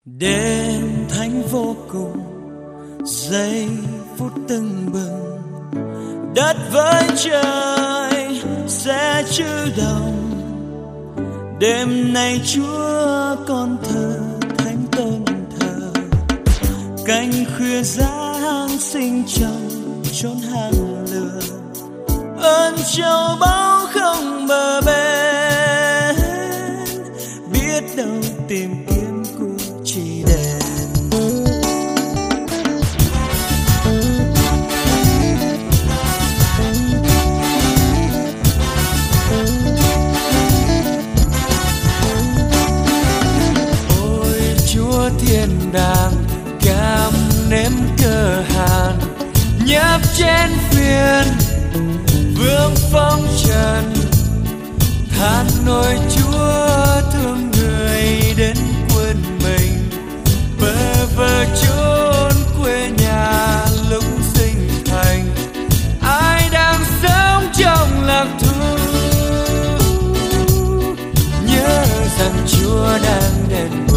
Đêm thánh vô cùng, giây phút tưng bừng, đất với trời sẽ chữ đồng. Đêm nay Chúa con thờ thánh tôn thờ, canh khuya giáng sinh trong chốn hang lửa. Ơn châu báu không bờ bến, biết đâu tìm kiếm của chỉ đèn. Ôi Chúa thiên đàng, cam nếm cơ hàn, nhấp chén phiền vương phong trần. Than nỗi Chúa thương người đến quên mình, bơ vơ chốn quê nhà lúc sinh thành. Ai đang sống trong lạc thú, nhớ rằng Chúa đang đền bù.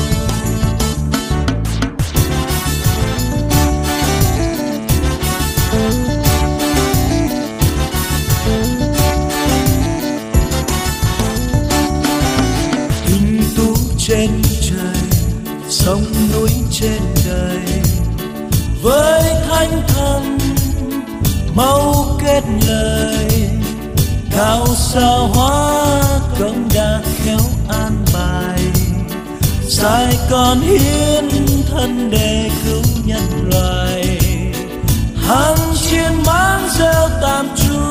Trên trời, sông núi trên đời, với thánh thần mau kết lời. Cao sao hóa công đã khéo an bài, sai con hiến thân để cứu nhân loại. Hàng chiên mang rêu tàn tru,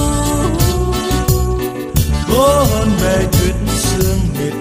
cố hôn bề tuyết sương mịt.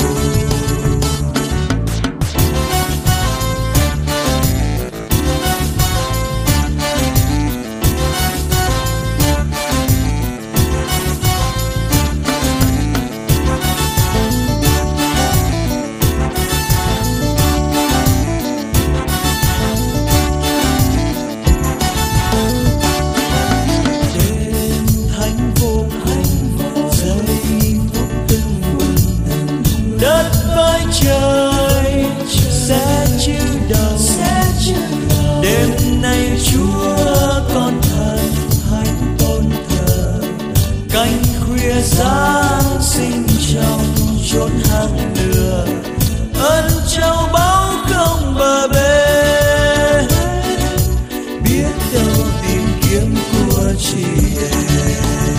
Đất với trời sẽ chữ đồng. Đêm nay Chúa con thờ thánh tôn thờ, canh khuya giáng sinh trong chốn hang lửa. Ơn châu báu không bờ bến, biết đâu tìm kiếm của chỉ đèn.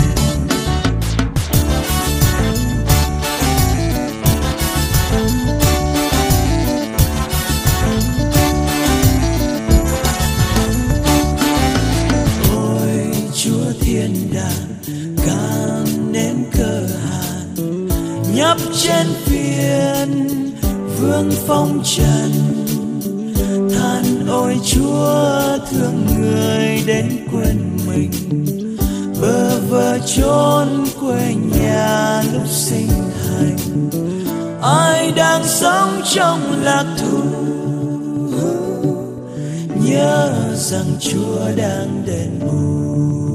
Thiên đàng cam nếm cơ hàn, nhấp trên phiên vương phong trần. Than ôi Chúa thương người đến quên mình, bơ vơ chốn quê nhà lúc sinh thành. Ai đang sống trong lạc thú, nhớ rằng Chúa đang đền bù.